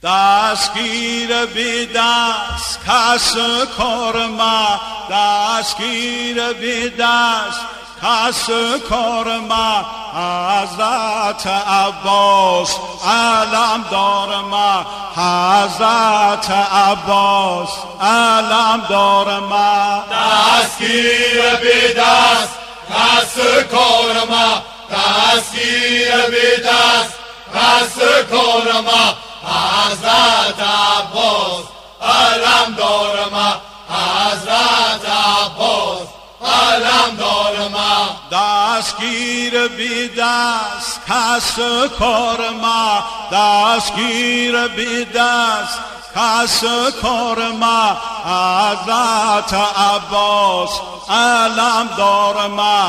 دستگیر بی دست کس کار ما، دستگیر بی دست کس کار ما. حضرت عباس علم دار ما، حضرت عباس علم دار ما. دستگیر بی دست کس کار ما، دستگیر بی دست کس کار ما. حضرت عباس علم دار ما، حضرت عباس علم دار ما. دستگیر بی دست کس کار ما، دستگیر بی دست کس کار ما. حضرت عباس علم دار ما،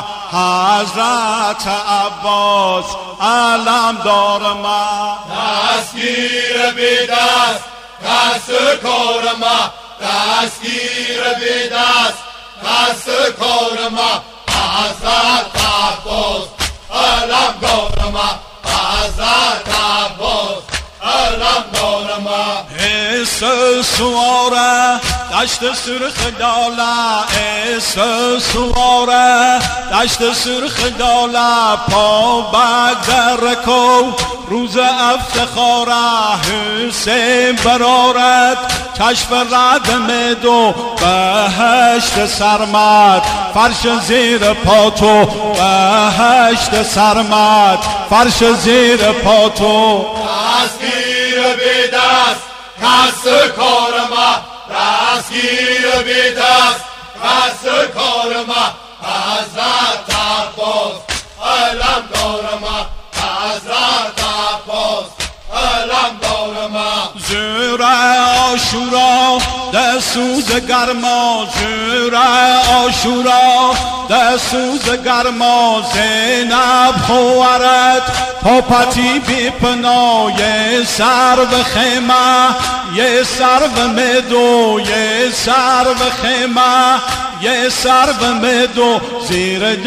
حضرت عباس علم دار ما. دستگیر بی دست کس کار ما، دستگیر بی دست کس کار ما. حضرت عباس علم دار ما، حضرت عباس علم دار ما. حس سواره دشت سرخ لاله، حس سواره دشت سرخ لاله. پا بگذر کو روز افتخاره، حسین برارت کشف ردم دو. بهشت سرمد فرش زیر پاتو، بهشت سرمد فرش زیر پاتو. دستگیر بی دست کس کار ما، دستگیر بی دست کس کار ما. حضرت عباس علم دار ما، حضرت عباس علم دار ما. زور عاشورا ده سوز گرما، زور عاشورا ده سوز گرما. زینب خوارت پاپتی بی پناه، یه سرو خیمه یه سرو مدو، یه سرو خیمه یه سرو مدو. زیر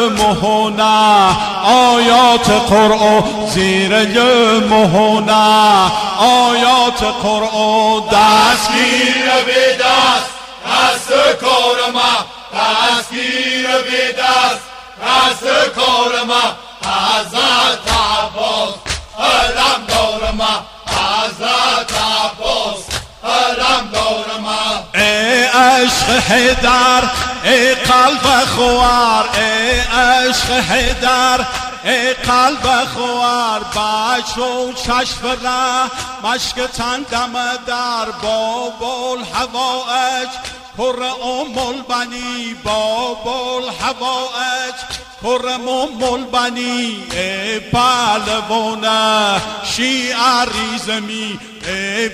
مهونه آیات قرآن، زیر مهونه آیات قرآن. دستگیر بی دست کس کار ما، دستگیر بی دست کس کار ما. حضرت عباس علم دار ما، حضرت عباس علم دار ما. ای عشق حیدر ای قلب خوار، ای عشق حیدر ای قلب خوار. بچو چشم ره مشک تندم در بابل هوایج پر البنی، بابل هوایج پر البنی. ای پهلوانه شیعه ریزمی، ای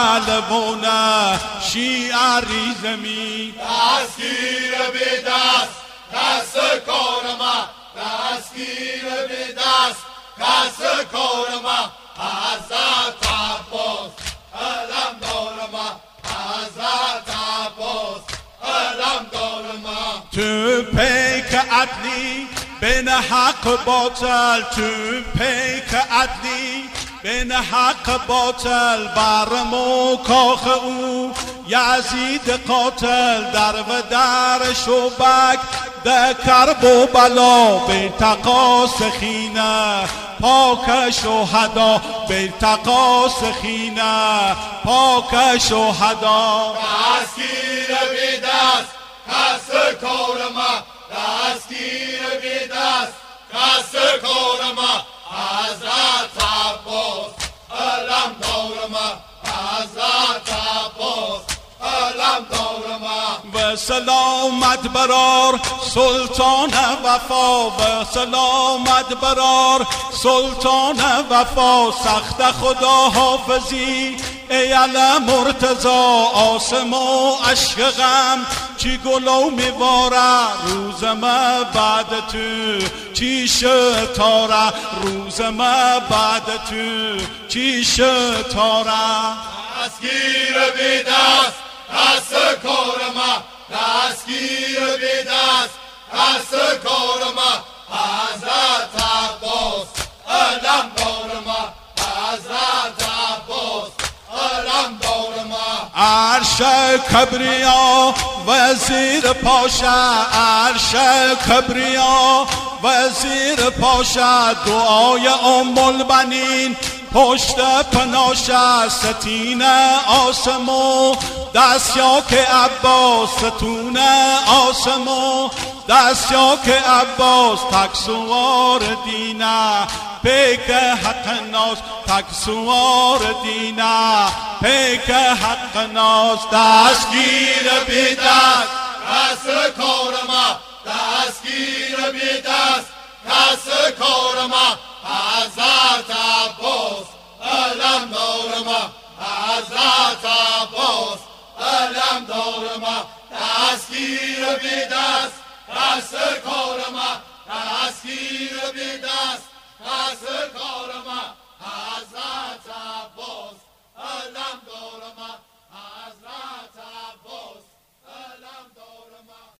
پهلوانه شیعه ریزمی. دستگیر بی دست کس کار ما، دستگیر بی دست کس کار ما. حضرت عباس علم دار ما، حضرت عباس علم دار ما. تو پیک عدلی بین حق باطل، تو پیک عدلی بین حق باطل. برمو کاخ او یزید قاتل، در و در شوبک ده کرب و بلا. بیلتقا سخینه پاک شهدا، بیلتقا سخینه پاک شهدا. دستگیر بی دست کس کار ما، دستگیر بی دست کس کار ما. حضرت عباس علم دار ما، حضرت عباس علم دار ما. و سلامت برار سلطان وفا، و سلامت برار سلطان وفا. سخت خدا حافظی ای علم مرتضا، آسم و عشق غم چی گلو میواره. روز ما بعد تو چی شتاره، روز ما بعد تو چی شتاره. دستگیر بی دست کس کار ما، دستگیر بی دست کس کار ما. حضرت عباس علم دار ما، حضرت عباس عرش کبریا وزیر پاشا، عرش کبریا وزیر پاشا، دعای ام البنین پشت پناشه، ستین آسمو دستیا که عباس، ستون آسمو دستیا که عباس، تک سوار دینه پیک حق ناز، تک سوار دینه پیک حق ناز. دستگیر بی دست دست کار ما، دستگیر بی دست دست کار ما، حضرت عباس علمدار ما، حضرت عباس علمدار ما. دستگیر بی دست دست کار ما، دستگیر بی دست دست کار ما.